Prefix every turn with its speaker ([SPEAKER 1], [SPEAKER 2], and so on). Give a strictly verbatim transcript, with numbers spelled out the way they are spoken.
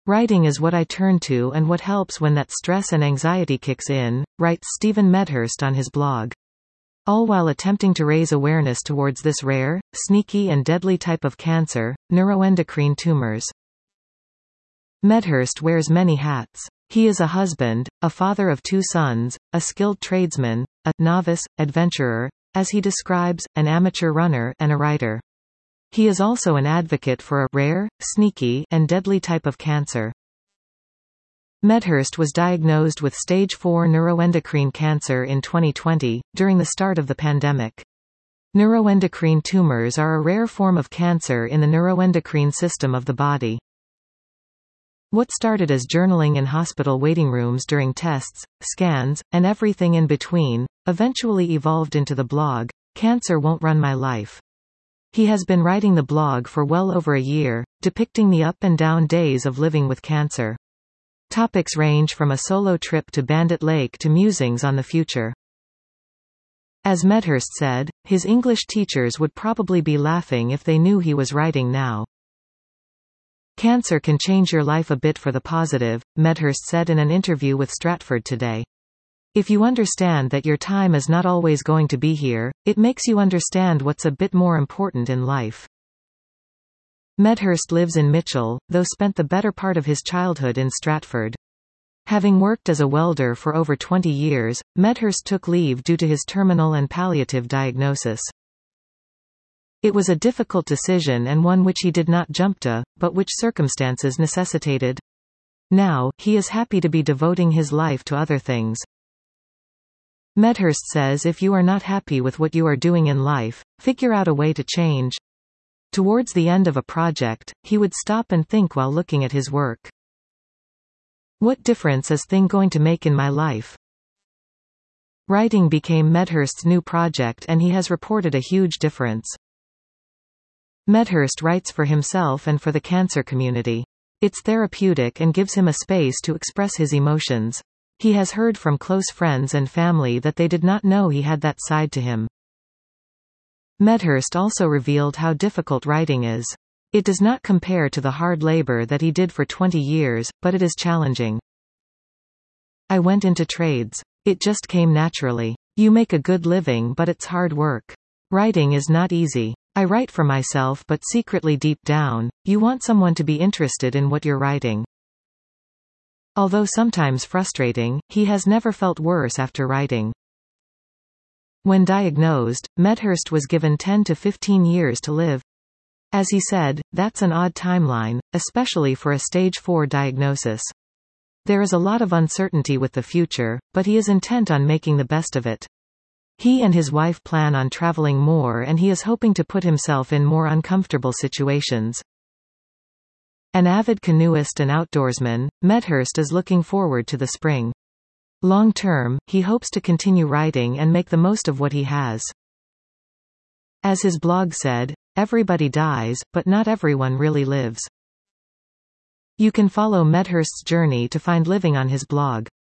[SPEAKER 1] Writing is what I turn to and what helps when that stress and anxiety kicks in, writes Stephen Medhurst on his blog. All while attempting to raise awareness towards this rare, sneaky and deadly type of cancer, neuroendocrine tumors. Medhurst wears many hats. He is a husband, a father of two sons, a skilled tradesman, a novice, adventurer, as he describes, an amateur runner, and a writer. He is also an advocate for a rare, sneaky, and deadly type of cancer. Medhurst was diagnosed with stage four neuroendocrine cancer in twenty twenty, during the start of the pandemic. Neuroendocrine tumors are a rare form of cancer in the neuroendocrine system of the body. What started as journaling in hospital waiting rooms during tests, scans, and everything in between, eventually evolved into the blog, Cancer Won't Run My Life. He has been writing the blog for well over a year, depicting the up and down days of living with cancer. Topics range from a solo trip to Bandit Lake to musings on the future. As Medhurst said, his English teachers would probably be laughing if they knew he was writing now. Cancer can change your life a bit for the positive, Medhurst said in an interview with Stratford Today. If you understand that your time is not always going to be here, it makes you understand what's a bit more important in life. Medhurst lives in Mitchell, though spent the better part of his childhood in Stratford. Having worked as a welder for over twenty years, Medhurst took leave due to his terminal and palliative diagnosis. It was a difficult decision and one which he did not jump to, but which circumstances necessitated. Now, he is happy to be devoting his life to other things. Medhurst says if you are not happy with what you are doing in life, figure out a way to change. Towards the end of a project, he would stop and think while looking at his work. What difference is thing going to make in my life? Writing became Medhurst's new project and he has reported a huge difference. Medhurst writes for himself and for the cancer community. It's therapeutic and gives him a space to express his emotions. He has heard from close friends and family that they did not know he had that side to him. Medhurst also revealed how difficult writing is. It does not compare to the hard labor that he did for twenty years, but it is challenging. I went into trades. It just came naturally. You make a good living but it's hard work. Writing is not easy. I write for myself but secretly deep down, you want someone to be interested in what you're writing. Although sometimes frustrating, he has never felt worse after writing. When diagnosed, Medhurst was given ten to fifteen years to live. As he said, that's an odd timeline, especially for a stage four diagnosis. There is a lot of uncertainty with the future, but he is intent on making the best of it. He and his wife plan on traveling more and he is hoping to put himself in more uncomfortable situations. An avid canoeist and outdoorsman, Medhurst is looking forward to the spring. Long term, he hopes to continue writing and make the most of what he has. As his blog said, everybody dies, but not everyone really lives. You can follow Medhurst's journey to find living on his blog.